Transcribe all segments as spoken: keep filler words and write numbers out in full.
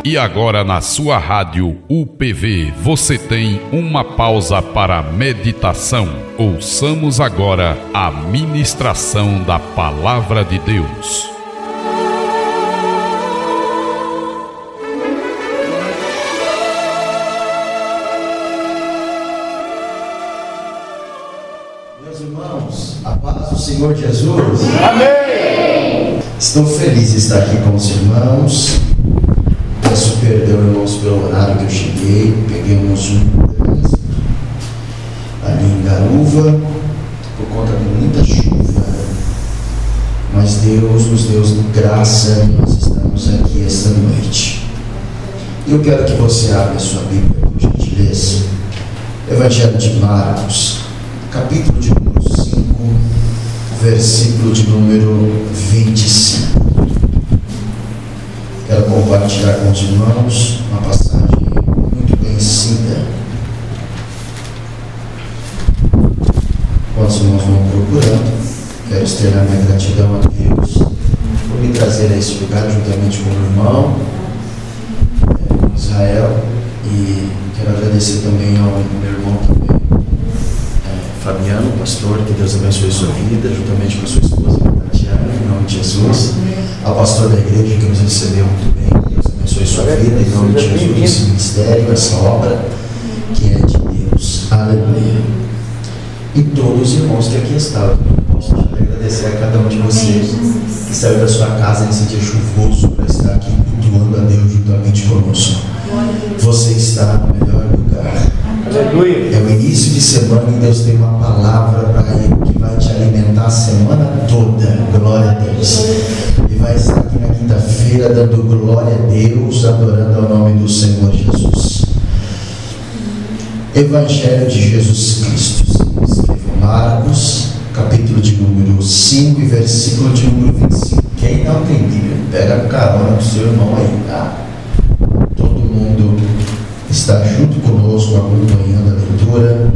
E agora na sua rádio U P V você tem uma pausa para meditação. Ouçamos agora a ministração da Palavra de Deus. Meus irmãos, a paz do Senhor Jesus. Amém! Estou feliz de estar aqui com os irmãos. Peço perdão, irmãos, pelo horário que eu cheguei. Pegamos um trânsito ali em Garuva por conta de muita chuva. Mas Deus nos deu graça e nós estamos aqui esta noite. Eu quero que você abra a sua Bíblia, por gentileza. Evangelho de Marcos, capítulo de número cinco, versículo de número vinte e cinco. Quero compartilhar com os irmãos uma passagem muito conhecida. Enquanto os irmãos vão procurando, quero externar minha gratidão a Deus por me trazer a esse lugar juntamente com o irmão é, Israel, e quero agradecer também ao meu irmão também, é, Fabiano, pastor, que Deus abençoe sua vida, juntamente com a sua esposa Tatiana, em nome de Jesus. Ao pastor da igreja que nos recebeu muito bem, Deus abençoe sua vida, em nome de Jesus, esse ministério, essa obra que é de Deus. Aleluia. E todos os irmãos que aqui estão, posso agradecer a cada um de vocês que saiu da sua casa nesse dia chuvoso para estar aqui cultuando a Deus juntamente conosco. Você está no melhor lugar. Aleluia. É o início de semana e Deus tem uma palavra para ele que vai te alimentar a semana toda. Glória a Deus. E vai estar aqui na quinta-feira dando glória a Deus, adorando ao nome do Senhor Jesus. Evangelho de Jesus Cristo. Escreva Marcos, capítulo de número cinco e versículo de número vinte e cinco. Quem não tem Bíblia, pega carona com o seu irmão aí, tá? Todo mundo está junto conosco acompanhando a leitura.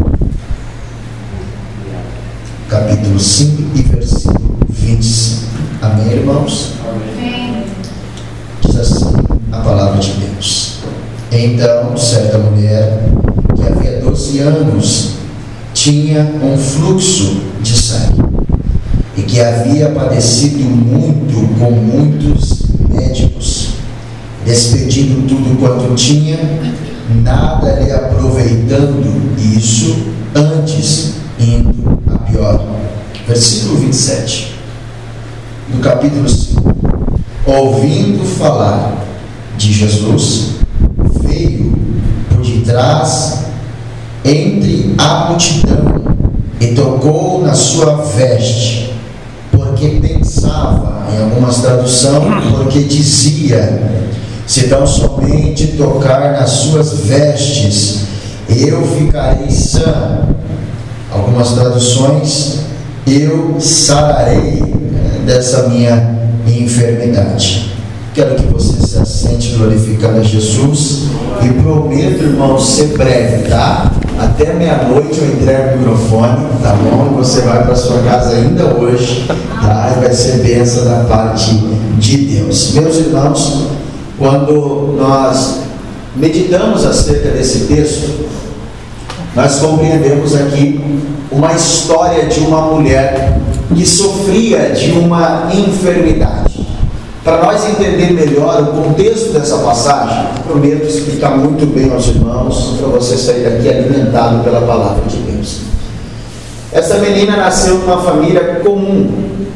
Capítulo cinco e versículo vinte e cinco. Amém, irmãos? Amém. Diz assim a palavra de Deus. Então, certa mulher que havia doze anos tinha um fluxo de sangue e que havia padecido muito com muitos médicos, despedindo tudo quanto tinha, nada lhe aproveitando isso, antes indo a pior. Versículo vinte e sete do capítulo cinco. Ouvindo falar de Jesus, veio por detrás entre a multidão e tocou na sua veste, porque pensava, em algumas traduções, porque dizia: se tão somente tocar nas suas vestes, eu ficarei sã. Algumas traduções, eu sararei dessa minha enfermidade. Quero que você se assente glorificando a Jesus e prometo, irmãos, ser breve, tá? Até meia-noite eu entrego o microfone, tá bom? E você vai para sua casa ainda hoje, tá? E vai ser bênção da parte de Deus. Meus irmãos, quando nós meditamos acerca desse texto, nós compreendemos aqui uma história de uma mulher que sofria de uma enfermidade. Para nós entender melhor o contexto dessa passagem, prometo explicar muito bem aos irmãos, para você sair daqui alimentado pela palavra de Deus. Essa menina nasceu numa família comum,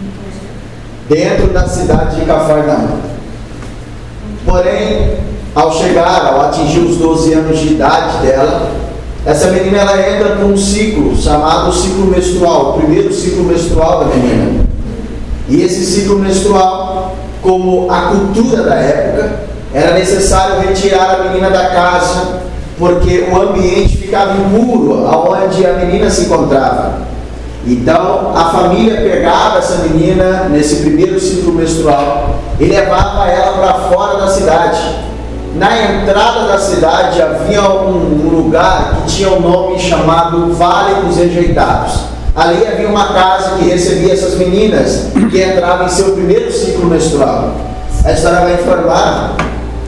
dentro da cidade de Cafarnaum. Porém, ao chegar, ao atingir os doze anos de idade dela, essa menina ela entra num ciclo chamado ciclo menstrual, o primeiro ciclo menstrual da menina. E esse ciclo menstrual, como a cultura da época, era necessário retirar a menina da casa, porque o ambiente ficava impuro aonde a menina se encontrava. Então a família pegava essa menina nesse primeiro ciclo menstrual e levava ela para fora da cidade. Na entrada da cidade havia um lugar que tinha um nome chamado Vale dos Rejeitados. Ali havia uma casa que recebia essas meninas que entravam em seu primeiro ciclo menstrual. A história vai informar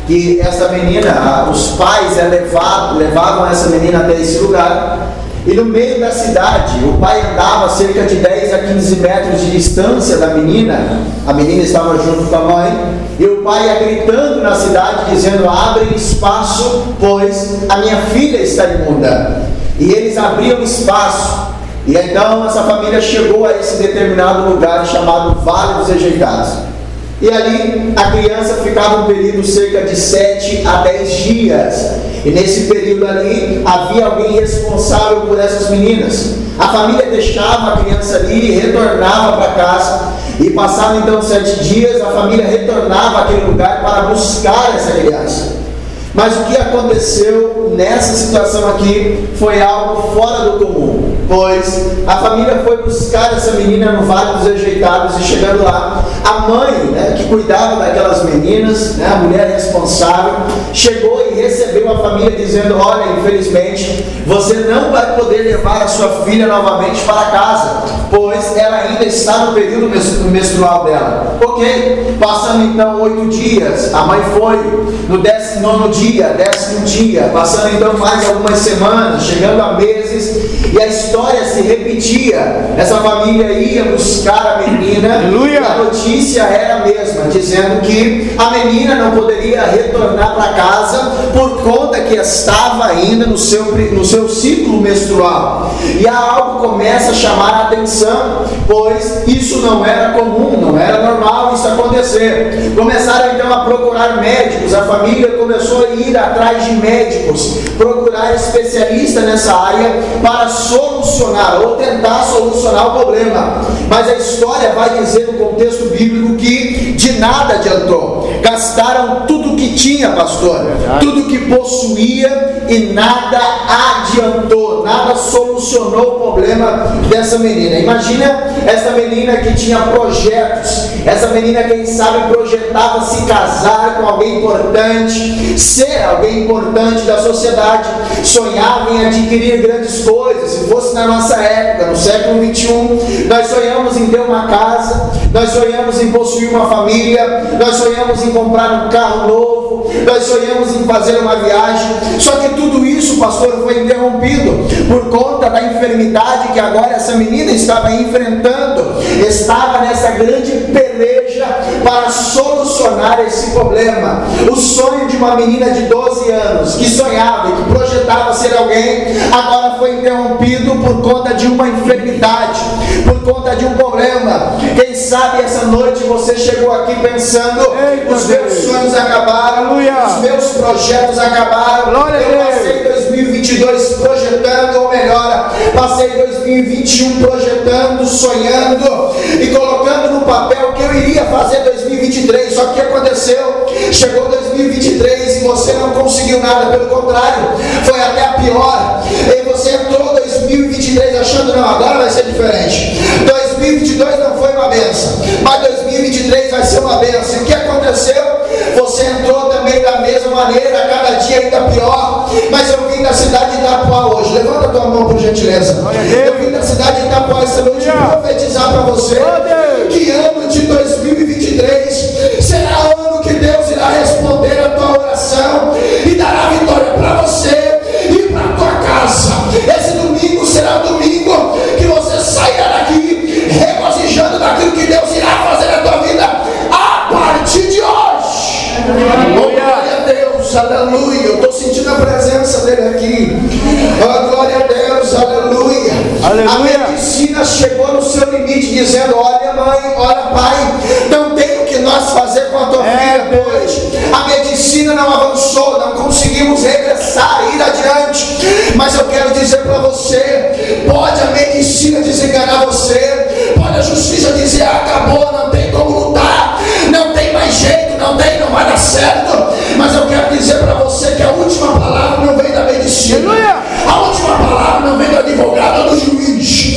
que essa menina, os pais é levado, levavam essa menina até esse lugar, e no meio da cidade, o pai andava cerca de dez a quinze metros de distância da menina, a menina estava junto com a mãe, e o pai ia gritando na cidade, dizendo: abrem espaço, pois a minha filha está imunda. E eles abriam espaço, e então essa família chegou a esse determinado lugar chamado Vale dos Rejeitados. E ali a criança ficava um período cerca de sete a dez dias. E nesse período ali havia alguém responsável por essas meninas. A família deixava a criança ali e retornava para casa. E passavam então sete dias, a família retornava àquele lugar para buscar essa criança. Mas o que aconteceu nessa situação aqui foi algo fora do comum, pois a família foi buscar essa menina no Vale dos Rejeitados, e chegando lá, a mãe, né, que cuidava daquelas meninas, né, a mulher responsável, chegou e recebeu a família dizendo: olha, infelizmente você não vai poder levar a sua filha novamente para casa, pois ela ainda está no período menstrual dela. Ok, passando então oito dias, a mãe foi no décimo nono dia, dia, décimo dia, passando então mais algumas semanas, chegando a meses, e a história se repetia. Essa família ia buscar a menina, Aleluia. E a notícia era a mesma, dizendo que a menina não poderia retornar para casa por conta que estava ainda no seu, no seu ciclo menstrual. E algo começa a chamar a atenção, pois isso não era comum, não era normal isso acontecer. Começaram então a procurar médicos, a família começou a ir atrás de médicos, procurar especialistas nessa área para solucionar ou tentar solucionar o problema. Mas a história vai dizer no contexto bíblico que de nada adiantou. Gastaram tudo que tinha, pastor, tudo que possuía, e nada adiantou, nada solucionou o problema dessa menina. Imagina essa menina que tinha projetos, essa menina, quem sabe, projetava se casar com alguém importante, ser alguém importante da sociedade, sonhava em adquirir grandes coisas. Se fosse na nossa época, no século vinte e um, nós sonhamos em ter uma casa, nós sonhamos em possuir uma família, nós sonhamos em comprar um carro novo, nós sonhamos em fazer uma viagem. Só que tudo isso, pastor, foi interrompido por conta da enfermidade que agora essa menina estava enfrentando. Estava nessa grande peleja para solucionar esse problema. O sonho de uma menina de doze anos que sonhava e que projetava ser alguém, agora foi interrompido por conta de uma enfermidade, por conta de um problema. Quem sabe essa noite você chegou aqui pensando: Eita, os meus Deus. sonhos acabaram, Aleluia. Os meus projetos acabaram. Glória eu passei dois mil e vinte e dois projetando, ou melhor, passei dois mil e vinte e um projetando, sonhando e colocando no papel o que eu iria fazer em dois mil e vinte e três. Só que o que aconteceu? Chegou dois mil e vinte e três e você não conseguiu nada, pelo contrário, foi até a pior. E você entrou em dois mil e vinte e três achando: não, agora vai ser diferente. dois mil e vinte e dois não foi uma benção, mas dois mil e vinte e três vai ser uma benção. E o que aconteceu? Você entrou também da mesma maneira, cada dia ainda pior. Mas eu vim da cidade de Itapuá hoje. Levanta a tua mão, por gentileza. Eu vim da cidade de Itapuá essa noite profetizar para você que ano de dois mil e vinte e três será ano que Deus irá responder a tua oração e dará vitória para você e para a tua casa. Esse domingo será o domingo que você sairá daqui regozijando daquilo que Deus irá fazer na tua vida a partir de hoje. Oh, glória a Deus, aleluia. Eu estou sentindo a presença dele aqui. Oh, glória a Deus, aleluia. Aleluia. A medicina chegou no seu limite, dizendo: olha, mãe, olha, pai, não tem o que nós fazer com a tua é, filha hoje. A medicina não avançou, não conseguimos regressar, ir adiante. Mas eu quero dizer para você: pode a medicina desenganar você, pode a justiça dizer: acabou, não tem como lutar, não tem mais jeito, não tem, não vai dar certo. Mas eu quero dizer para você que a última palavra não vem da medicina, a última palavra não vem do advogado ou do juiz,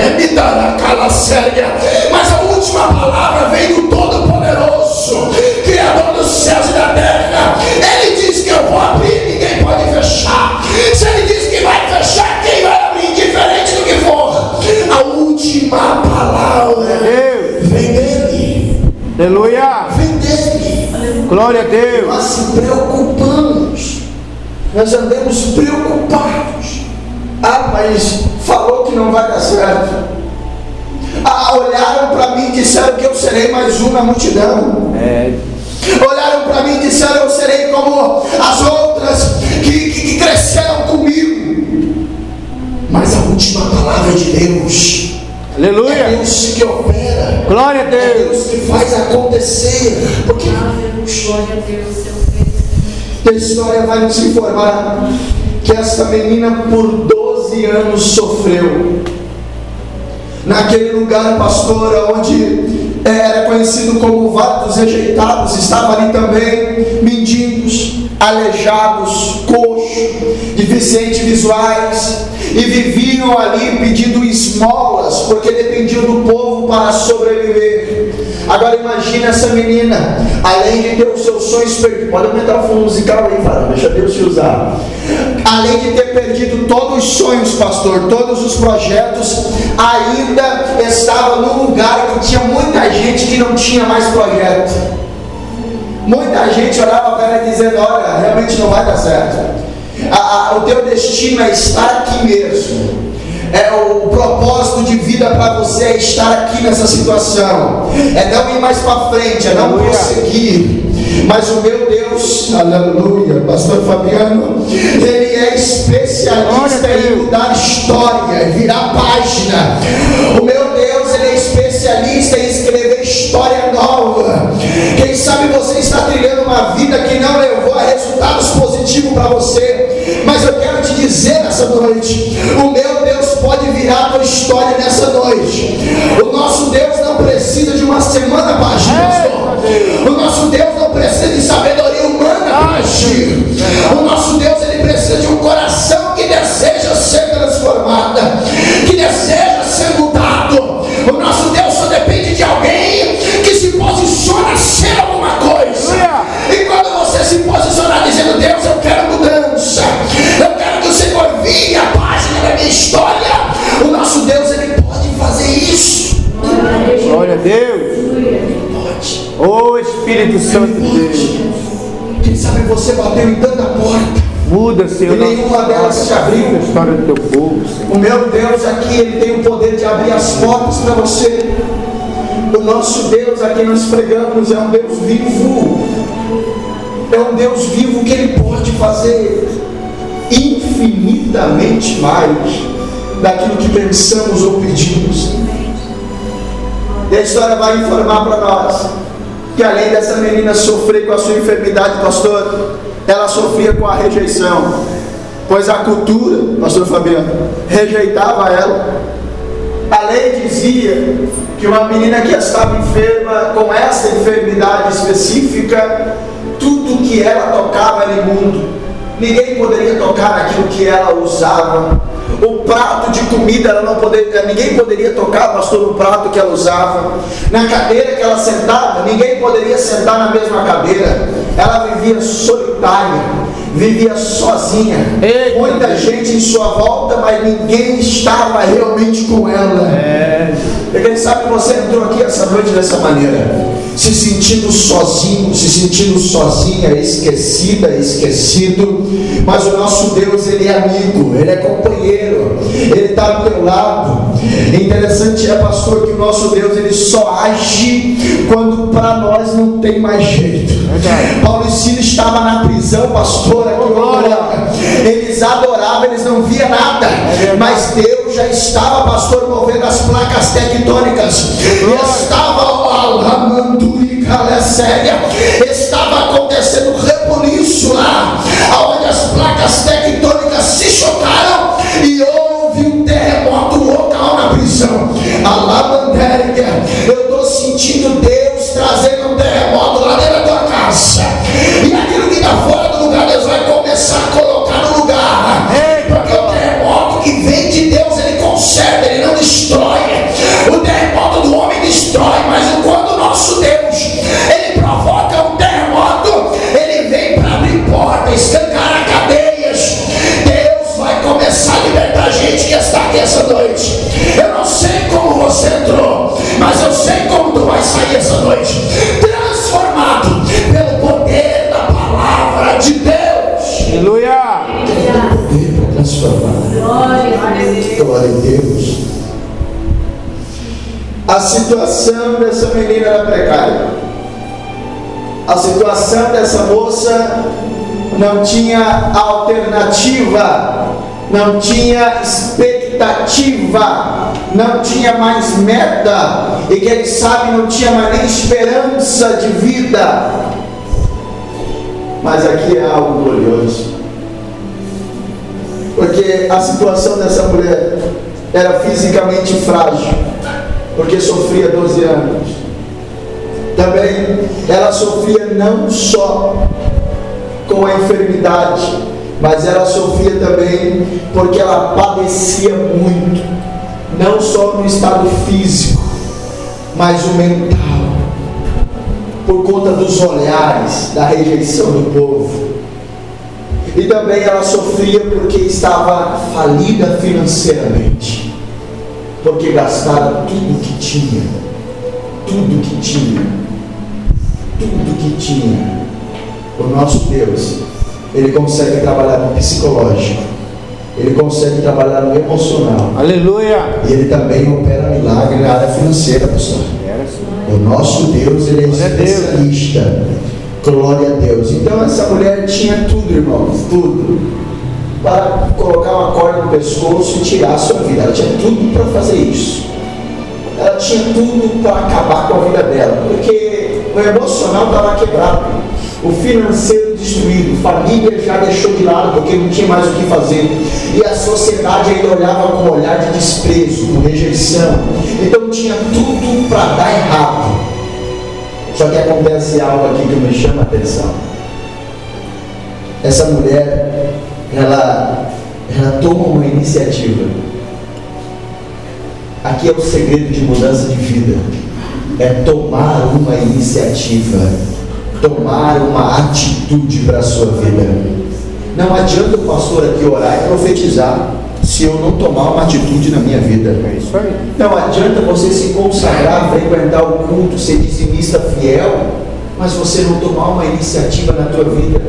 mas a última palavra vem do Todo-Poderoso, Criador dos céus e da terra. Ele diz que eu vou abrir, ninguém pode fechar. Se ele diz que vai fechar, quem vai abrir, indiferente do que for? A última palavra vem dele. Aleluia. Vem dele. Glória a Deus. Nós se preocupamos. Nós andamos preocupados. Ah, mas falou que não vai dar certo. Ah, olharam para mim e disseram que eu serei mais um na multidão. É. Olharam para mim e disseram: eu serei como as outras que, que, que cresceram comigo. Mas a última palavra é de Deus. Aleluia. É Deus que opera. Glória a Deus. É Deus que faz acontecer. Porque Glória a Deus, seu a história vai nos informar que essa menina por doze anos sofreu. Naquele lugar, pastor, onde era conhecido como Vale dos Rejeitados, estavam ali também mendigos, aleijados, coxos, deficientes visuais, e viviam ali pedindo esmolas, porque dependiam do povo para sobreviver. Agora imagine essa menina, além de ter os seus sonhos perdidos, pode aumentar o fundo musical aí, Farão, deixa Deus te usar. Além de ter perdido todos os sonhos, pastor, todos os projetos, ainda estava num lugar que tinha muita gente que não tinha mais projeto. Muita gente olhava para ela dizendo: olha, realmente não vai dar certo. A, a, o teu destino é estar aqui mesmo. É, o propósito de vida para você é estar aqui nessa situação, é não ir mais para frente, é não prosseguir. Mas o meu Deus, aleluia, pastor Fabiano, ele é especialista em mudar história, virar página. O meu Deus, ele é especialista em escrever história nova. Quem sabe você está trilhando uma vida que não levou a resultados positivos para você, mas eu quero te dizer nessa noite: o meu Deus pode virar a tua história nessa noite. O nosso Deus não precisa de uma semana para agir, pastor. O nosso Deus não precisa de sabedoria humana para agir. O nosso Deus, ele precisa de um coração que deseja ser transformado, que deseja ser mudado. O nosso Deus só depende de alguém que se posiciona a ser alguma coisa. E quando você se posicionar dizendo: Deus, eu quero mudança, eu quero que o Senhor vire a página da minha história, o nosso Deus, ele pode fazer isso. Glória a Deus. Pode. Ô Espírito Santo de Deus. Quem sabe você bateu em tanta porta Muda, Senhor, e nenhuma delas se abriu. a história do teu povo, Senhor. O meu Deus aqui, ele tem o poder de abrir as portas para você. O nosso Deus a quem nós pregamos é um Deus vivo. É um Deus vivo que ele pode fazer infinitamente mais daquilo que pensamos ou pedimos. E a história vai informar para nós que, além dessa menina sofrer com a sua enfermidade, pastor, ela sofria com a rejeição, pois a cultura, pastor Fabiano, rejeitava ela. A lei dizia que uma menina que estava enferma com essa enfermidade específica, tudo que ela tocava era imundo. Ninguém poderia tocar naquilo que ela usava. O prato de comida, ela não poderia, ninguém poderia tocar, pastor, no prato que ela usava. Na cadeira que ela sentava, ninguém poderia sentar na mesma cadeira. Ela vivia solitária, vivia sozinha. Eita. Muita gente em sua volta, mas ninguém estava realmente com ela. É. E quem sabe você entrou aqui essa noite dessa maneira, se sentindo sozinho, se sentindo sozinha, esquecida, esquecido. Mas o nosso Deus, ele é amigo, ele é companheiro, ele está do teu lado. Interessante é, pastor, que o nosso Deus, ele só age quando para nós não tem mais jeito. É. Paulo e Silas estavam na prisão, pastor, aqui, oh, eles adoravam, eles não viam nada, é, mas Deus já estava, pastor, movendo as placas tectônicas. E estava estava acontecendo um rebuliço lá, onde as placas tectônicas se chocaram e houve um terremoto local na prisão. Alabandérica, eu estou sentindo Deus trazendo um terremoto lá dentro da tua casa, e aquilo que está fora do lugar, Deus vai começar a colocar no lugar, porque o terremoto que vem de Deus, ele conserva, ele não destrói. O terremoto do homem destrói, mas quando o nosso Deus, ele provoca um terremoto, ele vem para abrir portas, escancarar cadeias. Deus vai começar a libertar a gente que está aqui essa noite. Eu não sei como você entrou, mas eu sei como tu vai sair essa noite, transformado pelo poder de Deus. Aleluia. Tem poder para transformar. Glória a Deus. A situação dessa menina era precária. A situação dessa moça não tinha alternativa, não tinha expectativa, não tinha mais meta, e quem sabe não tinha mais nem esperança de vida. Mas aqui é algo glorioso, porque a situação dessa mulher era fisicamente frágil, porque sofria doze anos. Também ela sofria não só com a enfermidade, mas ela sofria também porque ela padecia muito, não só no estado físico, mas o mental, por conta dos olhares, da rejeição do povo. E também ela sofria porque estava falida financeiramente, porque gastara tudo que tinha, tudo que tinha, tudo que tinha. O nosso Deus, Ele consegue trabalhar no psicológico, Ele consegue trabalhar no emocional. Aleluia. E Ele também opera milagre na área financeira, pastor. O nosso Deus, Ele é especialista. Glória a Deus. Então essa mulher tinha tudo, irmãos, tudo, para colocar uma corda no pescoço e tirar a sua vida. Ela tinha tudo para fazer isso. Ela tinha tudo para acabar com a vida dela, porque o emocional estava quebrado, o financeiro destruído, família já deixou de lado porque não tinha mais o que fazer, e a sociedade ainda olhava com um olhar de desprezo, com rejeição. Então tinha tudo para dar errado. Só que acontece algo aqui que me chama a atenção. Essa mulher, ela, ela toma uma iniciativa. Aqui é o segredo de mudança de vida, é tomar uma iniciativa, tomar uma atitude para a sua vida. Não adianta o pastor aqui orar e profetizar se eu não tomar uma atitude na minha vida. É isso aí. Não adianta você se consagrar, frequentar o culto, ser dizimista fiel, mas você não tomar uma iniciativa na tua vida.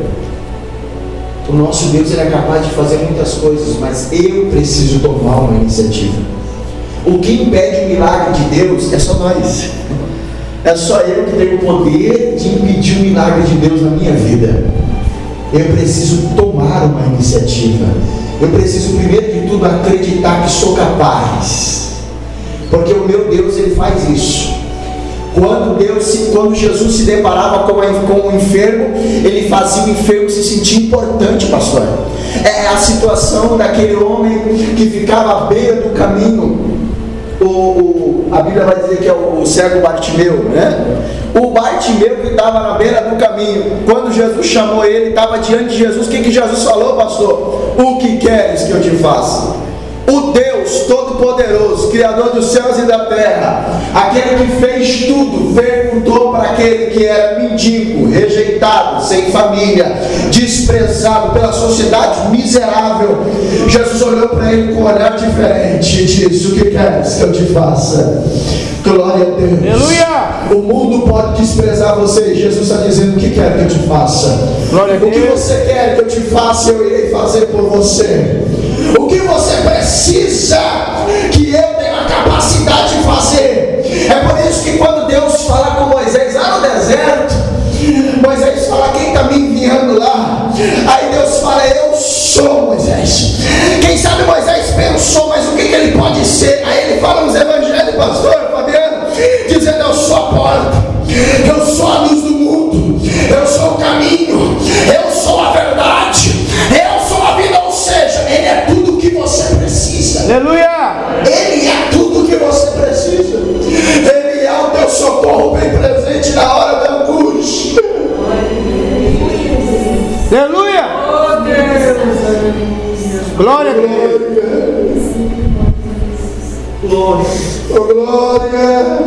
O nosso Deus, Ele é capaz de fazer muitas coisas, mas eu preciso tomar uma iniciativa. O que impede o milagre de Deus é só nós. É só eu que tenho o poder de impedir o milagre de Deus na minha vida. Eu preciso tomar uma iniciativa. Eu preciso, primeiro de tudo, acreditar que sou capaz, porque o meu Deus, Ele faz isso. Quando Deus, se, quando Jesus se deparava com, a, com o enfermo, Ele fazia o enfermo se sentir importante, pastor. É a situação daquele homem que ficava à beira do caminho. O, o, a Bíblia vai dizer que é o, o cego Bartimeu, né? O Bartimeu que estava na beira do caminho, quando Jesus chamou ele, estava diante de Jesus. O que, que Jesus falou, pastor? O que queres que eu te faça? O Deus Todo-Poderoso, Criador dos céus e da terra, aquele que fez tudo, perguntou para aquele que era mendigo, rejeitado, sem família, desprezado pela sociedade, miserável. Jesus olhou para ele com um olhar diferente e disse: o que queres que eu te faça? Glória a Deus. Aleluia. O mundo pode desprezar você, Jesus está dizendo: o que quer que eu te faça? Glória a Deus. O que você quer que eu te faça, eu irei fazer por você. O que você precisa que eu tenha a capacidade de fazer. É por isso que quando Deus fala com Moisés lá no deserto, Moisés fala: quem está me enviando lá? Aí Deus fala: eu sou Moisés. Quem sabe Moisés pensou: mas o que, que ele pode ser? Aí ele fala nos evangelhos, pastor Fabiano, dizendo: eu sou a porta, eu sou a luz do mundo, eu sou o caminho, eu sou a verdade, eu sou a vida. Ou seja, Ele é tudo o que você precisa. Aleluia. Ele é tudo o que você precisa. Ele é o teu socorro bem presente na hora da angústia. Aleluia. Glória a Deus. Glória. Oh, glória.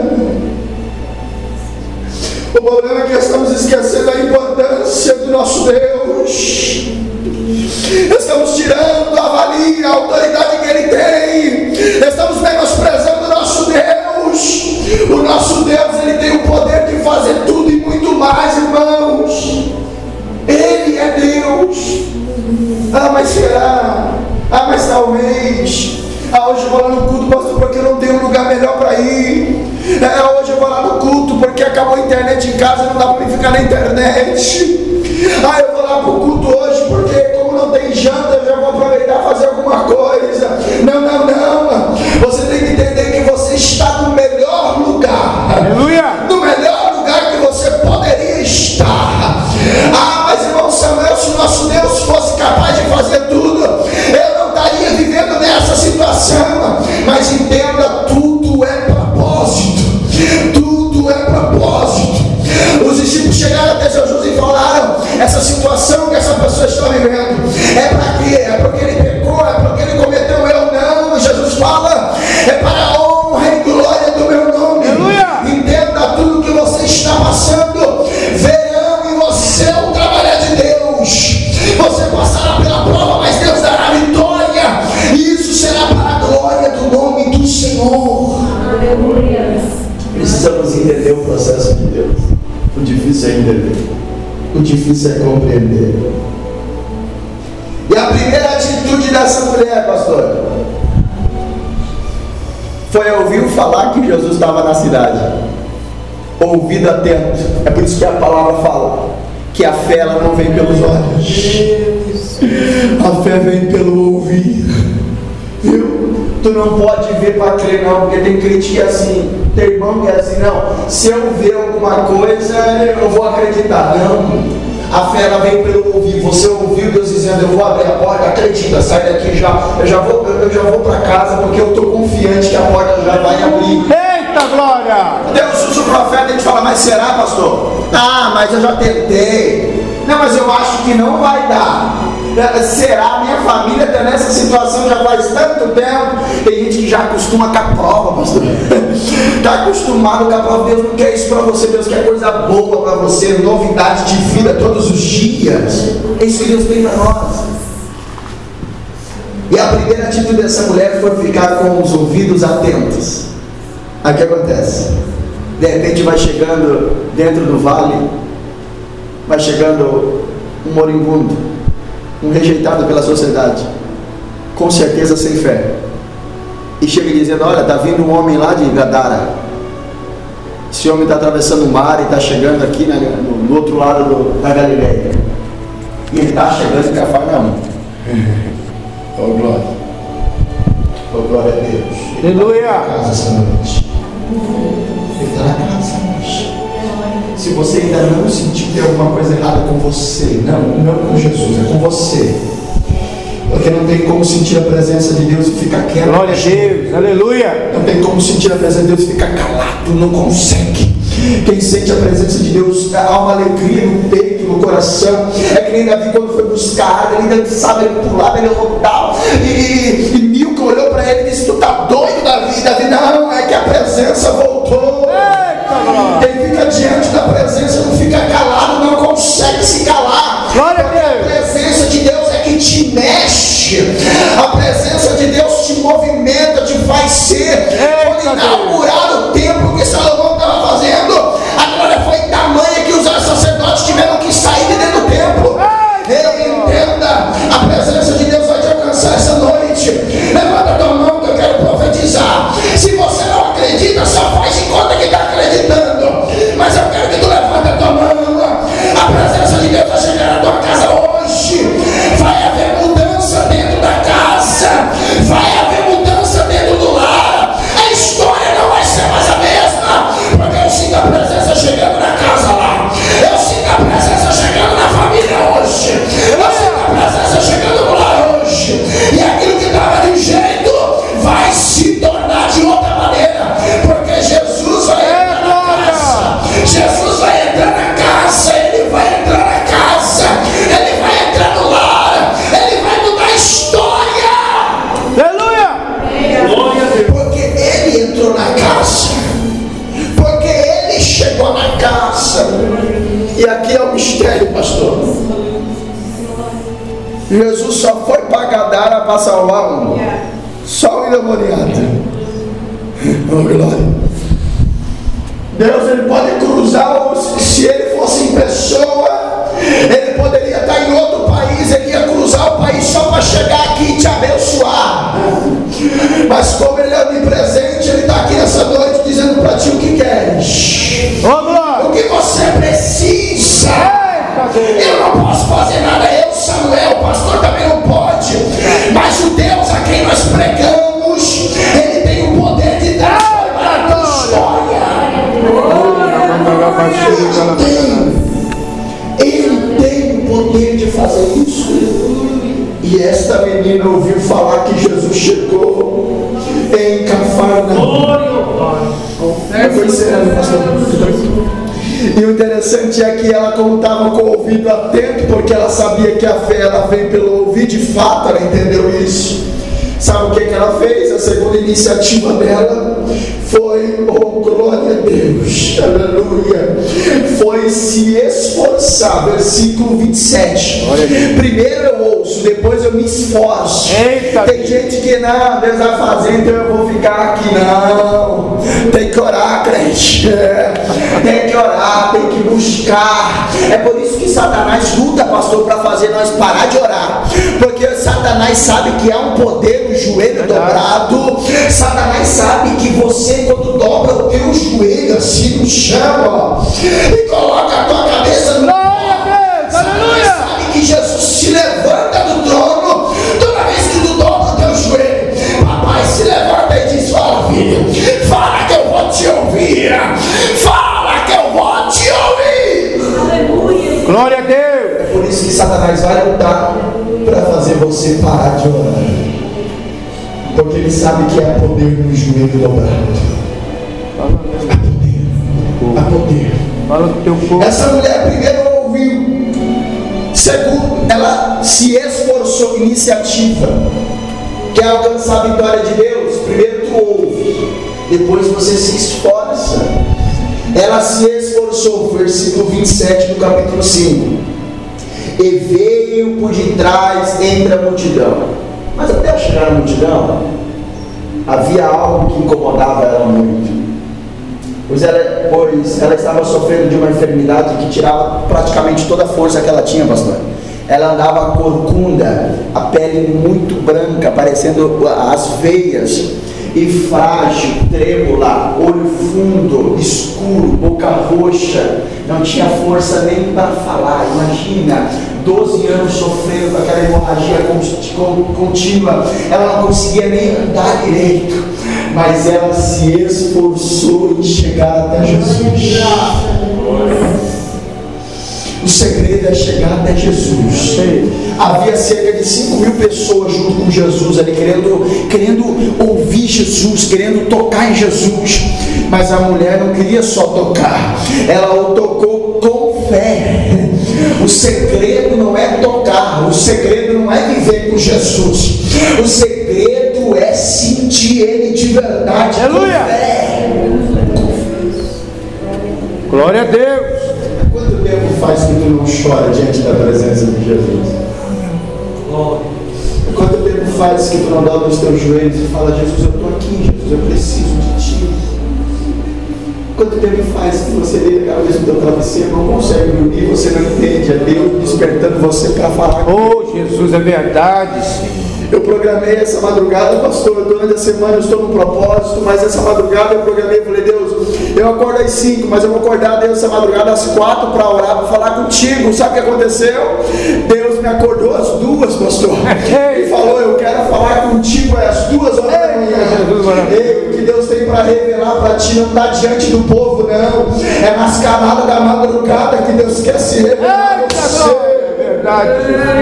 O problema é que estamos esquecendo a importância do nosso Deus. Estamos tirando a valia, a autoridade que Ele tem. Estamos menosprezando o nosso Deus. O nosso Deus, Ele tem o poder de fazer tudo e muito mais, irmãos. Ele é Deus. no culto, pastor, porque eu não tenho um lugar melhor para ir. É, hoje eu vou lá no culto porque acabou a internet em casa, não dá para mim ficar na internet. Ah, eu vou lá pro culto hoje porque como não tem janta, eu já vou aproveitar e fazer alguma coisa. Não, não, não. Você tem que entender que você está no melhor lugar. Aleluia. No melhor lugar que você poderia estar. Ah, mas irmão Samuel, se nosso Deus fosse capaz de fazer tudo, eu não estaria vivendo nessa situação. Mas entenda, tudo é propósito. Tudo é propósito. Os discípulos chegaram até Jesus e falaram: essa situação que essa pessoa está vivendo é para quê? É porque ele pecou? É porque ele cometeu eu? Não. Jesus fala: é para a honra e glória do meu nome. Aleluia. Entenda, tudo que você está passando, verão em você o trabalho de Deus. Você passará pela prova, mas Deus dará vitória, e isso será para a glória do nome do Senhor. Aleluia. Precisamos entender o processo de Deus. O difícil é entender, o difícil é compreender. E a primeira atitude dessa mulher, pastor, foi ouvir falar que Jesus estava na cidade. Ouvido atento. É por isso que a palavra fala que a fé ela não vem pelos olhos, a fé vem pelo ouvir. Viu? Tu não pode ver para crer não, porque tem crente que é assim, tem irmão que é assim, não, se eu ver alguma coisa eu vou acreditar. Não, a fé ela vem pelo ouvir. Você ouviu Deus dizendo: eu vou abrir a porta, acredita, sai daqui já, eu já vou, eu já vou para casa porque eu estou confiante que a porta já vai abrir. Eita glória! Deus usa o profeta e a gente fala: mas será, pastor? Ah, mas eu já tentei. Não, mas eu acho que não vai dar. Será? Minha família está nessa situação já faz tanto tempo. Tem gente que já acostuma com a prova, pastor. Está acostumado com a prova. Deus não quer isso para você. Deus quer coisa boa para você, novidade de vida todos os dias. É isso que Deus tem para nós. E a primeira atitude dessa mulher foi ficar com os ouvidos atentos. Aí o que acontece? De repente vai chegando dentro do vale, vai chegando um moribundo, um rejeitado pela sociedade, com certeza sem fé, e chega dizendo: olha, está vindo um homem lá de Gadara. Esse homem está atravessando o mar e está chegando aqui na, no, no outro lado do, da Galileia, e ele está chegando em Cafarnaum. Oh glória, oh glória a Deus. Aleluia. Casa essa noite. Ele está na casa hoje. Se você ainda não sentir que tem alguma coisa errada com você, não, não com Jesus, é com você. Porque não tem como sentir a presença de Deus e ficar quieto. Glória a Deus, aleluia. Não tem como sentir a presença de Deus e ficar calado, não consegue. Quem sente a presença de Deus, há uma alegria no peito, no coração. É que nem Davi quando foi buscar, ele dançava, ele pulava, ele rodava. E, e, e Milca olhou para ele e disse: tu tá doido, Davi? Davi: não, é que a presença voltou. Quem fica diante da presença não fica calado, não consegue se calar. Glória a Deus. A presença de Deus é que te mexe. A presença de Deus te movimenta, te faz ser. Quando inaugurar o templo que Salomão estava fazendo, a glória foi tamanha que os sacerdotes tiveram que sair de dentro do templo. Ei, entenda, a presença de Deus vai te alcançar essa noite. Levanta a tua mão que eu quero profetizar. Se você não acredita, só faz de conta que está acreditando. Mas eu quero que tu levanta a tua mão. A presença de Deus vai chegar na tua casa hoje. Vai haver mudança dentro da casa. Vai haver mudança dentro do lar. A história não vai ser mais a mesma. Porque eu sinto a presença chegando na casa lá. Eu sinto a presença chegando na família hoje. Eu sinto a presença chegando no lar hoje. E aquilo que estava de um jeito vai se tornar de outra maneira. Porque Jesus vai entrar na casa. Jesus vai entrar na casa. Ele vai entrar na casa. Ele vai entrar no lar. Ele vai mudar a história. Aleluia. Glória a Deus. Porque ele entrou na casa. Porque ele chegou na casa. E aqui é o mistério, pastor. Jesus só foi para Gadara para salvar um. Só o endemoniado. Oh glória. Deus, ele pode cruzar, se ele fosse em pessoa, ele poderia estar em outro país, ele ia cruzar o país só para chegar aqui e te abençoar. Mas como ele interessante é que ela, como estava com o ouvido atento, porque ela sabia que a fé ela vem pelo ouvir, de fato ela entendeu isso. Sabe o que, que ela fez? A segunda iniciativa dela foi, oh glória a Deus, aleluia, foi se esforçar. Versículo vinte e sete. Primeiro eu ouço, depois eu me esforço. Eita. Tem gente que não, Deus vai fazer, então eu vou ficar aqui. Não, tem que orar, crente, tem que orar, tem que buscar. É por isso que Satanás luta, pastor, para fazer nós parar de orar, porque Satanás sabe que há um poder no joelho dobrado. Satanás sabe que você, quando dobra o teu joelho assim no chão, ó, e coloca a tua cabeça no Glória, Satanás sabe que Jesus se levanta do trono toda vez que tu dobra o teu joelho. Papai se levanta e diz: fala, filho, fala que eu vou te ouvir, fala que eu vou te ouvir. Aleluia. Glória a Deus. É por isso que Satanás vai lutar para fazer você parar de orar, porque ele sabe que há poder no joelho dobrado. Há poder, há poder. Fala do teu povo. Essa mulher primeiro ouviu, segundo, ela se esforçou. Iniciativa. Quer alcançar a vitória de Deus? Primeiro tu ouve, depois você se esforça. Ela se esforçou, versículo vinte e sete do capítulo cinco. E veio por detrás entre a multidão. Mas até chegar na multidão, havia algo que incomodava ela muito. Pois ela, pois ela estava sofrendo de uma enfermidade que tirava praticamente toda a força que ela tinha, pastor. Ela andava corcunda, a pele muito branca, parecendo as veias, e frágil, trêmula, olho fundo, escuro, boca roxa, não tinha força nem para falar. Imagina, doze anos sofrendo com aquela hemorragia contínua, ela não conseguia nem andar direito, mas ela se esforçou em chegar até Jesus. O segredo é chegar até Jesus. Havia cerca de cinco mil pessoas junto com Jesus ali, querendo, querendo ouvir Jesus, querendo tocar em Jesus. Mas a mulher não queria só tocar, ela o tocou com fé. O segredo não é tocar, o segredo não é viver com Jesus, o segredo é sentir Ele de verdade. Aleluia. Com fé. Glória a Deus. Quanto tempo faz que tu não chora diante da presença de Jesus? Quanto tempo faz que tu não dobra os teus joelhos e fala: Jesus, eu estou aqui, Jesus, eu preciso de ti? Quanto tempo faz que você deita a cabeça no teu travesseiro, não consegue dormir, você não entende? É Deus despertando você para falar. Oh, Jesus, é verdade, Senhor. Eu programei essa madrugada, pastor, durante a semana eu estou no propósito, mas essa madrugada eu programei e falei: Deus, eu acordo às cinco, mas eu vou acordar Deus essa madrugada às quatro para orar, para falar contigo. Sabe o que aconteceu? Deus me acordou às duas, pastor, e falou: eu quero falar contigo às duas horas da manhã. Ei, o que Deus tem para revelar para ti não está diante do povo, não, é nas camadas da madrugada que Deus quer se revelar a você. É verdade.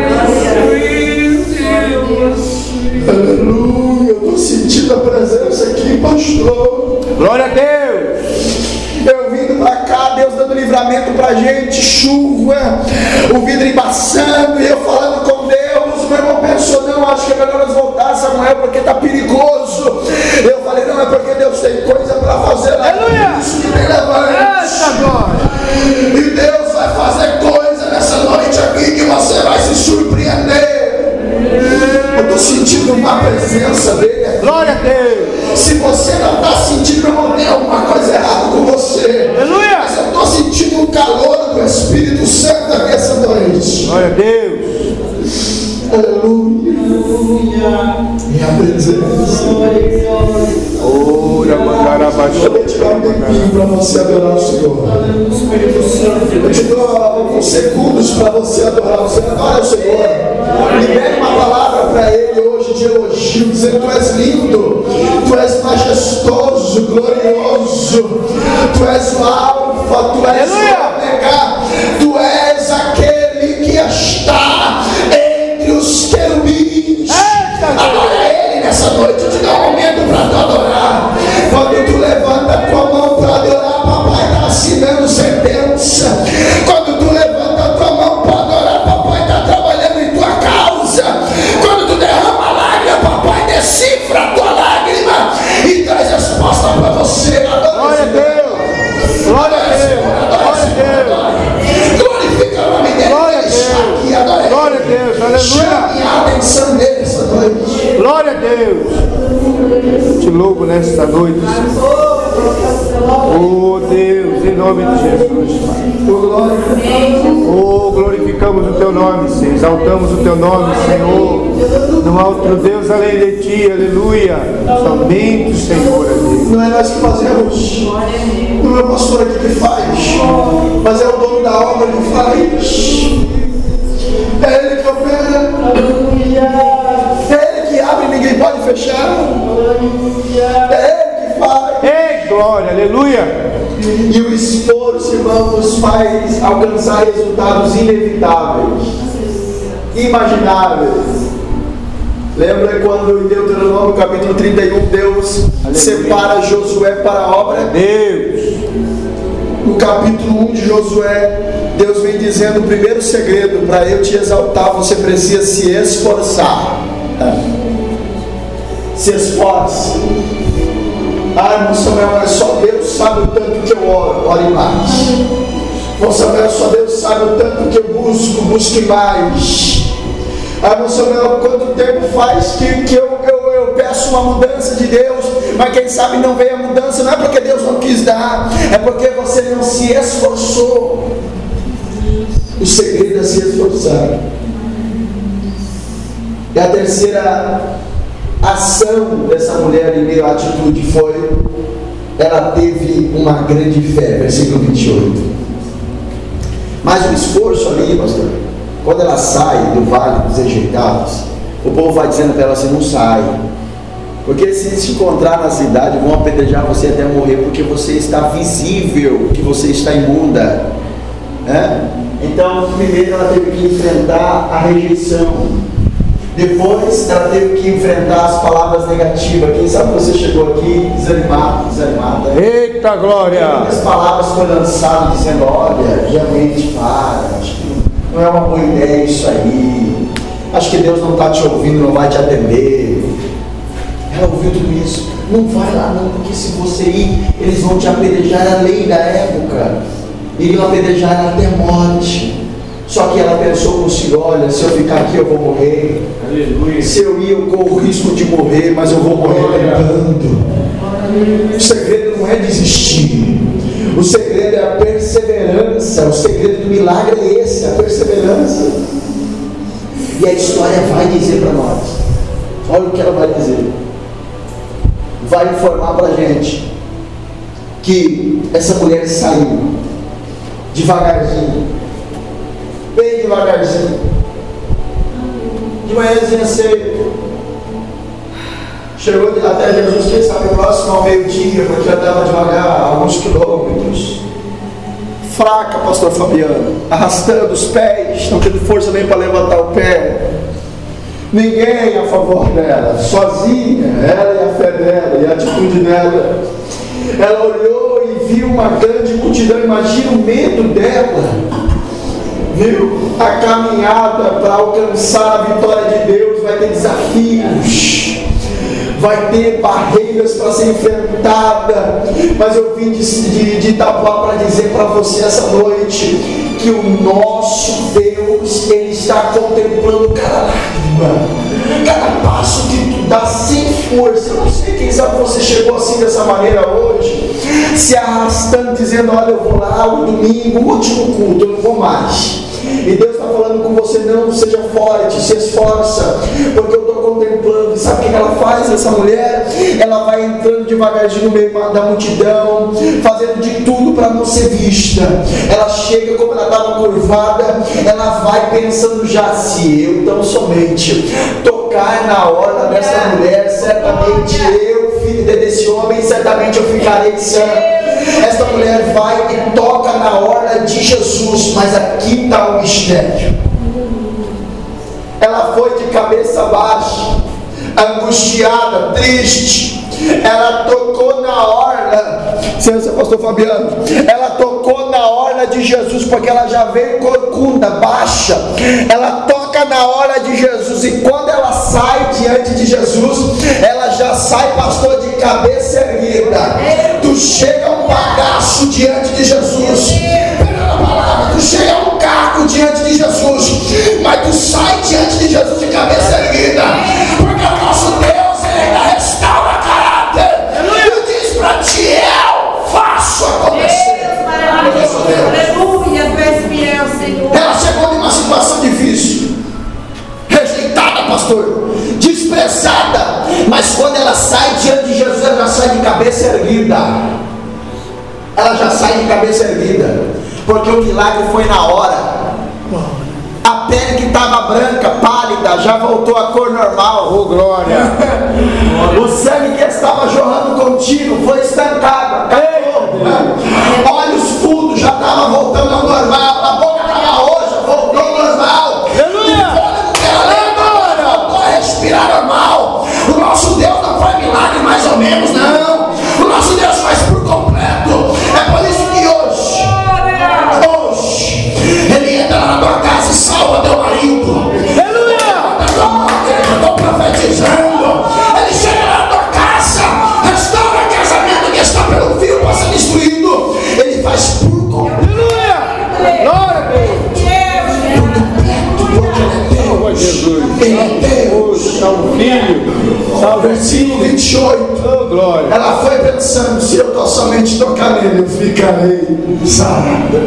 Aleluia, eu estou sentindo a presença aqui, pastor. Glória a Deus. Eu vindo para cá, Deus dando livramento para a gente, chuva, o vidro embaçando, e eu falando com Deus. Meu irmão pensou: não, acho que é melhor nós voltar, Samuel, porque está perigoso. Eu falei: não, é porque Deus tem coisa para fazer. Aleluia. Isso que me levanta. E Deus vai fazer coisa nessa noite aqui que você vai se surpreender. Eu estou sentindo uma presença dele aqui. Glória a Deus. Se você não está sentindo, meu irmão, tem alguma coisa errada com você. Aleluia. Mas eu estou sentindo o calor do Espírito Santo aqui essa noite. Glória a Deus. Aleluia. Minha presença. Ora, mandarabaixa. Eu vou te dar um tempinho para você adorar o Senhor. Eu te dou alguns segundos para você adorar o Senhor. Adora o Senhor. Libere uma palavra para Ele hoje de elogio, dizendo: tu és lindo, tu és majestoso, glorioso, tu és o alfa, tu és o ômega, tu és aquele que está entre os querubins. Adora Ele nessa noite. Eu te dou um momento para tu adorar. Quando tu levanta a tua mão para adorar, papai está assinando sentença. Deus, te louvo nesta noite, Senhor. Oh Deus, em nome de Jesus, Pai. Oh, glorificamos o Teu nome, Senhor. Exaltamos o Teu nome, Senhor. Não há outro Deus além de Ti, aleluia. Somente o Senhor é Deus. Não é nós que fazemos, não é o pastor aqui que faz, mas é o dono da obra que faz. É Ele que opera, é Ele que abre e ninguém pode fechar, é Ele que faz. Ei, glória, aleluia. E o esforço, irmão, nos faz alcançar resultados inevitáveis, imagináveis. Lembra quando em Deuteronômio capítulo trinta e um Deus Aleluia. separa Josué para a obra? Deus. No capítulo um de Josué, Deus vem dizendo o primeiro segredo: para eu te exaltar, você precisa se esforçar. Se esforce. Ah, irmão Samuel, mas só Deus sabe o tanto que eu oro, ore mais. Irmão Samuel, só Deus sabe o tanto que eu busco, busque mais. Ah, irmão Samuel, quanto tempo faz que, que eu, eu, eu peço uma mudança de Deus, mas quem sabe não veio a mudança, não é porque Deus não quis dar, é porque você não se esforçou. O segredo é se esforçar. E a terceira ação dessa mulher em meio à atitude foi: ela teve uma grande fé, versículo vinte e oito. Mas o esforço ali, pastor, quando ela sai do vale dos rejeitados, o povo vai dizendo para ela assim: não sai, porque se se encontrar na cidade vão apedrejar você até morrer, porque você está visível, que você está imunda, né? Então primeiro ela teve que enfrentar a rejeição, depois ela teve que enfrentar as palavras negativas. Quem sabe você chegou aqui desanimado, desanimada. Eita glória! Muitas palavras foram lançadas dizendo: olha, realmente para, acho que não é uma boa ideia isso aí, acho que Deus não está te ouvindo, não vai te atender. Ela ouviu tudo isso. Não vai lá não, porque se você ir, eles vão te apedrejar. A lei da época, iriam apedrejar ela até morte. Só que ela pensou consigo: olha, se eu ficar aqui eu vou morrer. Aleluia. Se eu ir eu corro o risco de morrer, mas eu vou morrer tentando. O segredo não é desistir, o segredo é a perseverança. O segredo do milagre é esse, a perseverança. E a história vai dizer para nós, olha o que ela vai dizer, vai informar para a gente que essa mulher saiu devagarzinho, bem devagarzinho, de manhãzinha cedo, chegou até Jesus, quem sabe próximo ao meio-dia, porque andava devagar, alguns quilômetros, fraca, pastor Fabiano, arrastando os pés, não tendo força nem para levantar o pé, ninguém a favor dela, sozinha, ela e a fé dela, e a atitude dela. Ela olhou e viu uma grande multidão. Imagina o medo dela, viu? A caminhada para alcançar a vitória de Deus vai ter desafios, vai ter barreiras para ser enfrentada. Mas eu vim de, de, de Itapuá para dizer para você essa noite que o nosso Deus, Ele está contemplando cada lágrima, cada passo que tu dá sem força. Eu não sei, quem sabe você chegou assim dessa maneira hoje, se arrastando, dizendo: olha, eu vou lá o domingo, o último culto, eu não vou mais. E Deus está falando com você: não, seja forte, se esforça, porque eu estou contemplando. E sabe o que ela faz, essa mulher? Ela vai entrando devagarzinho no meio da multidão, fazendo de tudo para não ser vista. Ela chega, como ela estava curvada, ela vai pensando já: se eu tão somente tocar na orla dessa mulher, certamente eu, filho desse homem, certamente eu ficarei sã. Esta mulher vai e toca na orla de Jesus, mas aqui está o mistério. Ela foi de cabeça baixa, angustiada, triste. Ela tocou na orla, senhor pastor Fabiano, ela tocou na orla de Jesus, porque ela já veio corcunda, baixa. Ela toca na orla de Jesus, e quando ela sai diante de Jesus, ela já sai, pastor, de cabeça erguida. Tu chega um bagaço diante de Jesus, pela palavra, tu chega um cargo diante de Jesus, mas tu sai diante de Jesus de cabeça erguida, porque o nosso Deus quando ela sai diante de Jesus, ela já sai de cabeça erguida. Ela já sai de cabeça erguida, porque o milagre foi na hora. A pele que estava branca, pálida, já voltou à cor normal. Oh, glória! O sangue que estava jorrando contínuo foi estancado, acabou. Olhos fundos já estavam voltando ao normal. A boca estava roxa, voltou ao normal. Aleluia! O fôlego que era lento voltou a respirar normal. O nosso Deus não faz milagre mais ou menos, não. O nosso Deus faz por completo. É por isso que hoje, hoje, Ele entra na tua casa e salva teu marido. Aleluia! Eu estou profetizando. Ele chega na tua casa, restaura o casamento que está pelo fio para ser destruído. Ele faz por completo. Aleluia! Glória a Deus! Salva Jesus! Ele é Deus. Salve o Filho! Salve o Versículo vinte e oito. Oh, glória! Ela foi pensando: se eu tô somente tocar nele, eu ficarei sarada.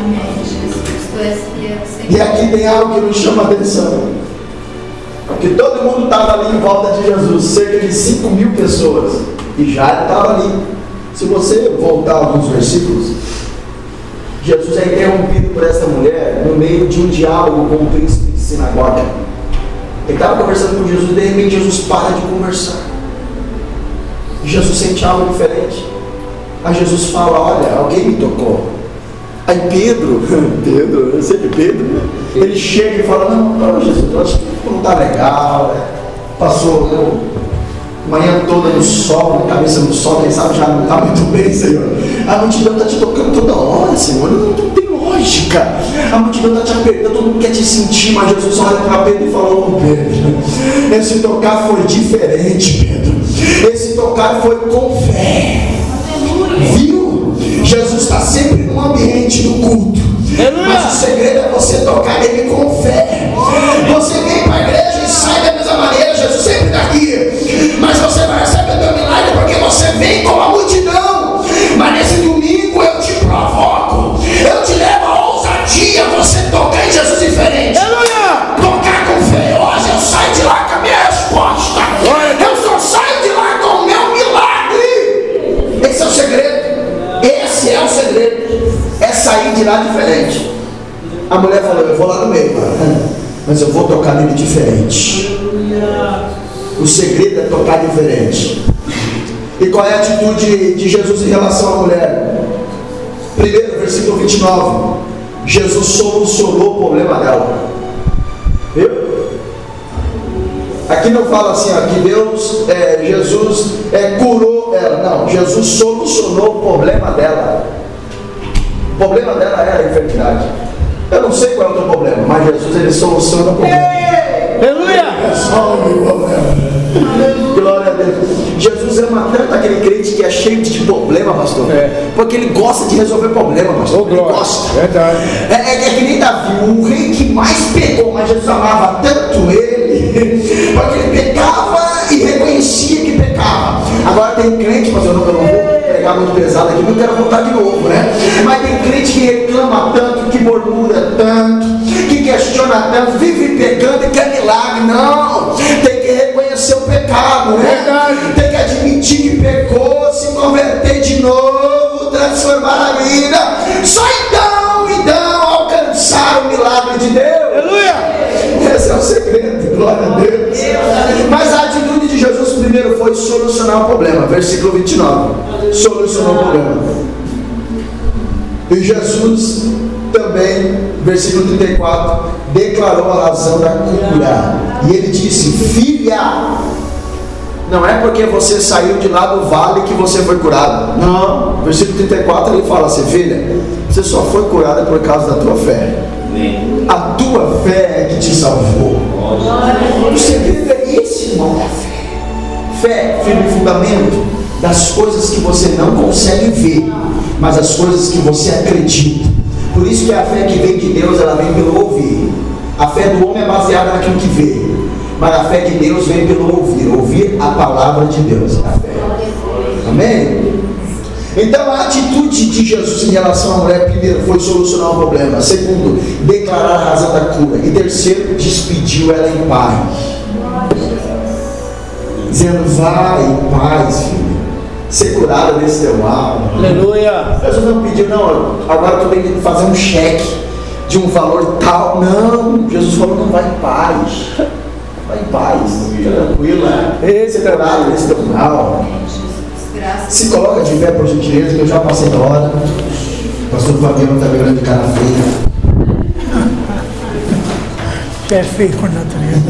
E aqui tem algo que nos chama a atenção. Porque todo mundo estava ali em volta de Jesus, cerca de cinco mil pessoas. E já estava ali. Se você voltar alguns versículos, Jesus é interrompido por essa mulher no meio de um diálogo com o príncipe de sinagoga. Ele estava conversando com Jesus e de repente Jesus para de conversar. Jesus sente algo diferente. Aí Jesus fala: olha, alguém me tocou. Aí Pedro, Pedro, eu sei que Pedro, né? Ele chega e fala: não, não, Jesus, eu acho que não está legal, né? Passou eu, manhã toda no sol, na cabeça no sol, quem sabe já não está muito bem, Senhor. A multidão está te tocando toda hora, Senhor, não, não tem lógica. A multidão está te apertando, todo mundo quer te sentir, mas Jesus olha para Pedro e falou: oh, Pedro, esse tocar foi diferente, Pedro. Esse tocar foi com fé. Viu? Jesus está sempre no ambiente do culto. Mas o segredo é você tocar nele com fé. Você vem para a igreja e sai da mesma maneira. Jesus sempre está aqui, mas você vai receber o teu milagre porque você vem com a multidão. Mas nesse domingo eu te provoco, eu te levo a ousadia. Você tocar em Jesus diferente. Aleluia! Tocar com fé. Hoje eu saio de lá com a minha resposta. Eu só saio de lá com o meu milagre. Esse é o segredo. Esse é o segredo. É sair de lá diferente. A mulher falou: eu vou lá no meio, mas eu vou tocar nele diferente. O segredo é tocar diferente. E qual é a atitude de Jesus em relação à mulher? Primeiro, versículo vinte e nove. Jesus solucionou o problema dela. Viu? Aqui não fala assim, ó, que Deus, é, Jesus é, curou ela. Não, Jesus solucionou o problema dela. O problema dela era a enfermidade. Eu não sei qual é o teu problema, mas Jesus, ele soluciona o problema. Aleluia! Resolve o problema. Glória a Deus. Jesus ama tanto aquele crente que é cheio de problema, pastor. É. Porque ele gosta de resolver problema, pastor. Oh, ele gosta. Verdade. É, é, é que nem Davi, o rei que mais pecou, mas Jesus amava tanto ele, porque ele pecava e reconhecia que pecava. Agora tem crente, mas eu não, eu não vou pegar muito pesado aqui, não quero voltar de novo, né? Mas tem crente que reclama tanto, que murmura tanto, que questiona tanto, vive pecando e quer milagre. Não, tem que reconhecer o pecado, né? Verdade. Tem que admitir que pecou, se converter de novo, transformar a vida. Só então, então, alcançar o milagre de Deus. Aleluia! Esse é o segredo, glória a Deus. Mas a atitude de Jesus primeiro foi solucionar o problema. Versículo vinte e nove. Solucionou o problema. E Jesus também, versículo trinta e quatro, declarou a razão da cura. E ele disse: filha, não é porque você saiu de lá do vale que você foi curado. Não, versículo trinta e quatro ele fala assim: filha, você só foi curada por causa da tua fé. A tua fé é que te salvou. O segredo é esse, irmão, da fé. Fé, firme fundamento das coisas que você não consegue ver, mas as coisas que você acredita. Por isso que a fé que vem de Deus, ela vem pelo ouvir. A fé do homem é baseada naquilo que vê, mas a fé de Deus vem pelo ouvir. Ouvir a palavra de Deus, a fé. Amém? Então a atitude de Jesus em relação à mulher, primeiro, foi solucionar o problema. Segundo, declarar a razão da cura. E terceiro, despediu ela em paz. dizendo: vai em paz, filho, ser curada desse teu mal. Aleluia. Jesus não pediu: não, agora tu tem que fazer um cheque de um valor tal. Não, Jesus falou: não, vai em paz, vai em paz, tranquilo, ser curado desse teu mal. Se coloca de pé, por gentileza, que eu já passei da hora. O pastor Fabiano está pegando de cara feia. Que é feio por natureza.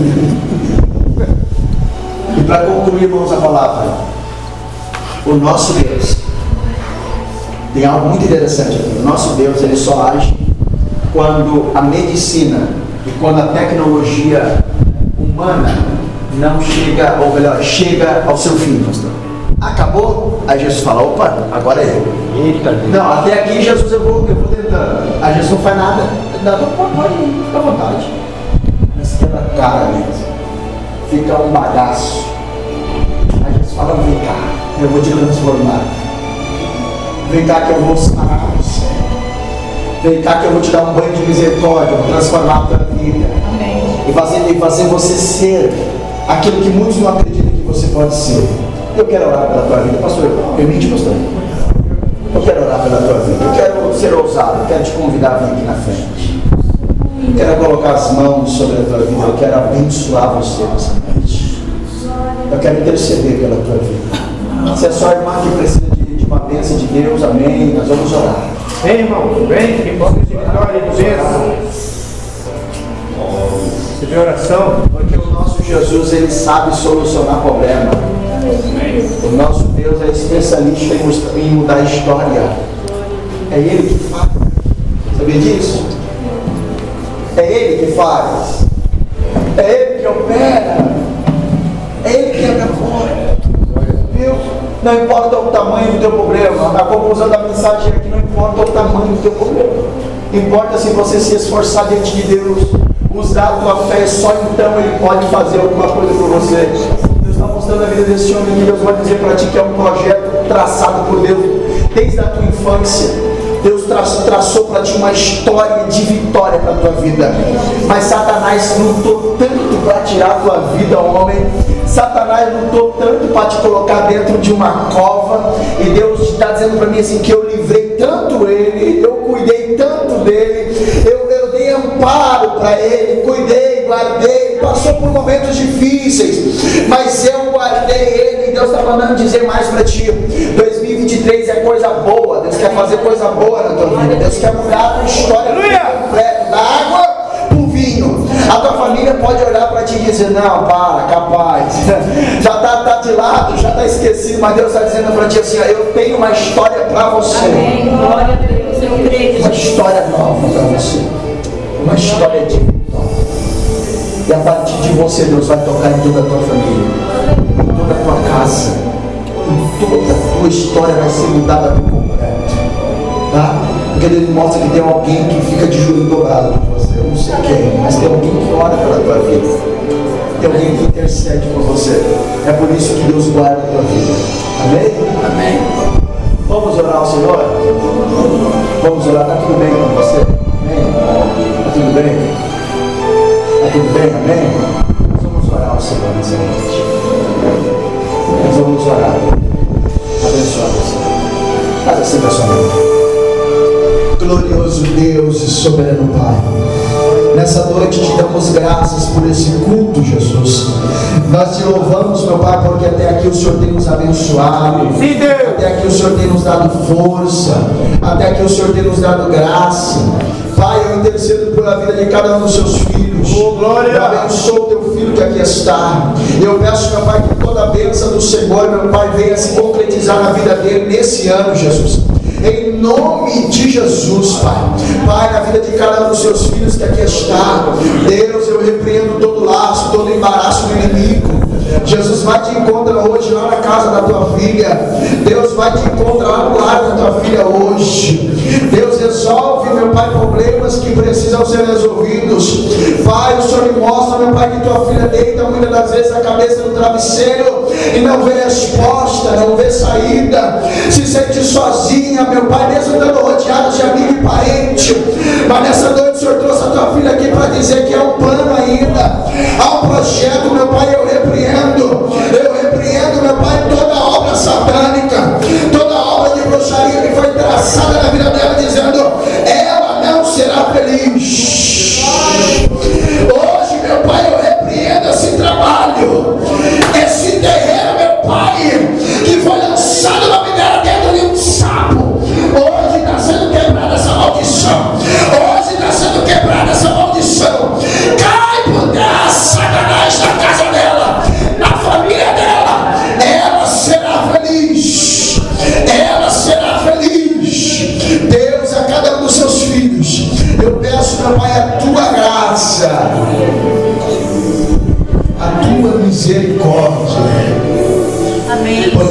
E para concluir, irmãos, a palavra, o nosso Deus tem algo muito interessante aqui. O nosso Deus, ele só age quando a medicina e quando a tecnologia humana não chega, ou melhor, chega ao seu fim, pastor. Acabou? Aí Jesus fala: opa, agora é eu. Eita, não, até aqui Jesus eu vou, eu vou tentando. Aí Jesus não faz nada. Não, pode, pode ir, fica à vontade. Mas quebra a cara mesmo. Fica um bagaço. Aí Jesus fala: vem cá, eu vou te transformar. Vem cá que eu vou sarar você. Vem cá que eu vou te dar um banho de misericórdia, vou transformar a tua vida. Amém. E fazer, e fazer você ser aquilo que muitos não acreditam que você pode ser. Eu quero orar pela tua vida, pastor. Permite, pastor? Eu quero orar pela tua vida. Eu quero ser ousado. Eu quero te convidar a vir aqui na frente. Eu quero colocar as mãos sobre a tua vida. Eu quero abençoar você nessa noite. Eu quero interceder pela tua vida. Se é só a irmã que precisa de, de uma bênção de Deus, amém. Nós vamos orar. Vem, irmão, vem, que possa de vitória e de bênção. Você vê oração? Porque o nosso Jesus, ele sabe solucionar problema. O nosso Deus é especialista em mudar a história. É Ele que faz. Sabia disso? É Ele que faz. É Ele que opera. É Ele que abre a porta. Viu? Não importa o tamanho do teu problema. A conclusão da mensagem é que não importa o tamanho do teu problema. Importa se você se esforçar diante de Deus, usar a tua fé, só então Ele pode fazer alguma coisa por você. Está mostrando a vida desse homem que Deus vai dizer para ti que é um projeto traçado por Deus desde a tua infância. Deus tra traçou para ti uma história de vitória para a tua vida. Mas Satanás lutou tanto para tirar a tua vida, homem. Satanás lutou tanto para te colocar dentro de uma cova. E Deus está dizendo para mim assim, que eu livrei tanto ele, eu cuidei tanto dele, eu, eu dei amparo para ele, cuidei, guardei, passou por momentos difíceis, mas eu guardei ele. E Deus está mandando dizer mais para ti. dois mil e vinte e três é coisa boa. Deus quer fazer coisa boa na tua vida. Deus quer mudar a tua história completa, da água para o vinho. A tua família pode olhar para ti e dizer: não, para, capaz, já está tá de lado, já está esquecido. Mas Deus está dizendo para ti assim: eu tenho uma história para você. Amém. Glória a Deus, eu creio. Uma história nova para você. Uma história de vitória. E a partir de você, Deus vai tocar em toda a tua família, em toda a tua casa, em toda a tua história vai ser mudada por completo, tá? Porque Deus mostra que tem alguém que fica de joelho dobrado por você. Eu não sei quem, mas tem alguém que ora pela tua vida, tem alguém que intercede por você. É por isso que Deus guarda a tua vida. Amém? Amém. Vamos orar ao Senhor? Vamos orar. Está tudo bem com você? Amém? Está tudo bem? Está tudo bem, amém? Nós vamos orar ao Senhor nessa noite. Nós vamos orar. Abençoa você. Faz assim, pessoal. Glorioso Deus e soberano Pai, nessa noite te damos graças por esse culto, Jesus. Nós te louvamos, meu Pai, porque até aqui o Senhor tem nos abençoado. Sim, Deus. Até aqui o Senhor tem nos dado força. Até aqui o Senhor tem nos dado graça. Pai, eu intercedo pela vida de cada um dos seus filhos. Oh, glória. Eu abençoo o teu filho que aqui está. Eu peço, meu Pai, que toda a bênção do Senhor, meu Pai, venha se concretizar na vida dele nesse ano, Jesus. Em nome de Jesus, Pai. Pai, na vida de cada um dos seus filhos que aqui está, Deus, eu repreendo todo laço, todo embaraço do inimigo. Jesus vai te encontrar hoje lá na casa da tua filha. Deus vai te encontrar lá no lar da tua filha hoje. Deus, resolve, meu Pai, problemas que precisam ser resolvidos. Pai, o Senhor me mostra, meu Pai, que tua filha deita muitas das vezes a cabeça no travesseiro e não vê resposta, não vê saída, se sente sozinha, meu Pai, mesmo estando rodeada de amigo e parente. Mas nessa noite o Senhor trouxe a tua filha aqui para dizer que há um plano ainda, há um projeto, meu Pai. Eu repreendo, eu repreendo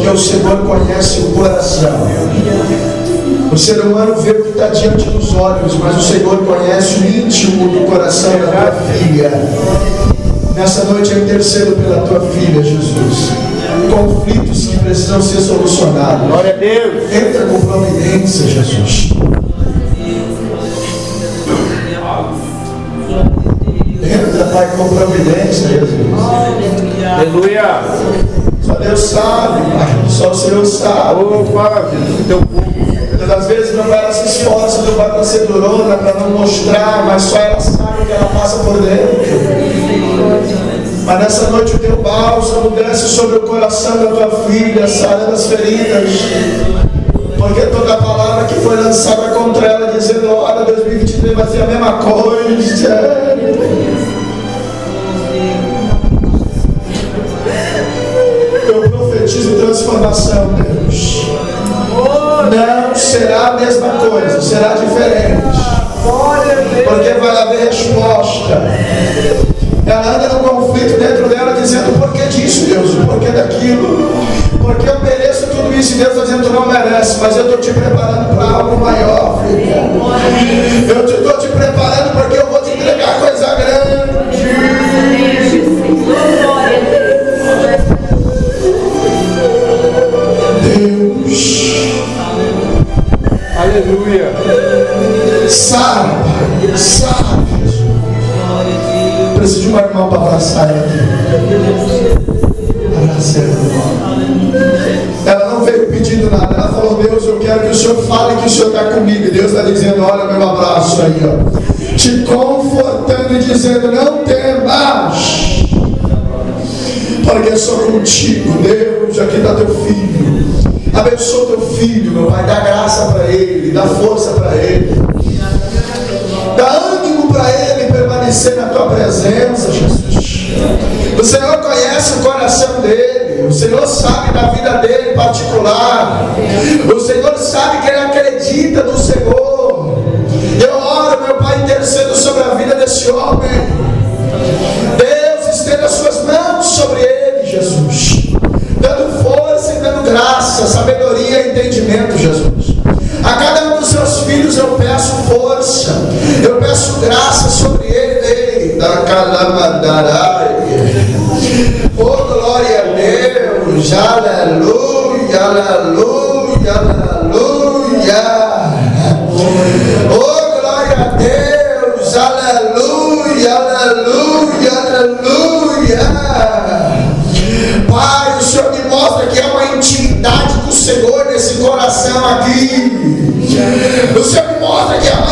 porque o Senhor conhece o coração. O ser humano vê o que está diante dos olhos, mas o Senhor conhece o íntimo do coração da tua filha. Nessa noite eu intercedo pela tua filha, Jesus. Conflitos que precisam ser solucionados. Glória a Deus. Entra com providência, Jesus. Entra, Pai, com providência, Jesus. Aleluia. Só Deus sabe, Pai. Só o Senhor sabe. Oh, fala, Jesus, o teu povo. Às vezes meu pai ela se esforça, meu pai para ser durona, para não mostrar, mas só ela sabe que ela passa por dentro. Mas nessa noite o teu bálsamo desce sobre o coração da tua filha, sarando as feridas. Porque toda palavra que foi lançada contra ela, dizendo, olha, dois mil e vinte e três vai ser a mesma coisa. Eu profetizo transformação, Deus. Não será a mesma coisa, será diferente. Porque vai haver resposta. Ela anda no conflito dentro dela, dizendo: por que disso, Deus? Por que daquilo? Porque eu mereço tudo isso. E Deus está dizendo: tu não merece, mas eu estou te preparando para algo maior, filha. Eu estou te preparando porque eu vou te entregar coisa grande. Deus, aleluia. Sara, Pai, Sara, Jesus. Preciso de uma irmã para abraçar ela aqui. Abraça ela. Ela não veio pedindo nada. Ela falou: Deus, eu quero que o Senhor fale que o Senhor está comigo. E Deus está dizendo: olha meu abraço aí, ó. Te confortando e dizendo: não temas, porque eu sou contigo. Deus, aqui está teu filho. Abençoa teu filho, meu Pai. Dá graça para ele, dá força para ele, dá ânimo para ele permanecer na tua presença, Jesus. O Senhor conhece o coração dele, o Senhor sabe da vida dele em particular, o Senhor sabe que ele acredita no Senhor. Eu oro, meu Pai, intercedo sobre a vida desse homem. Deus, estenda as suas mãos sobre ele, Jesus, dando força e dando graça, sabedoria e entendimento, Jesus. A cada um dos seus filhos eu peço força, eu peço graça sobre ele, da calamandarai. Oh, glória a Deus, aleluia, aleluia, aleluia. Oh, glória a Deus, aleluia, aleluia, aleluia. Pai, o Senhor me mostra que há uma intimidade com o Senhor nesse coração aqui. O Senhor me mostra que há uma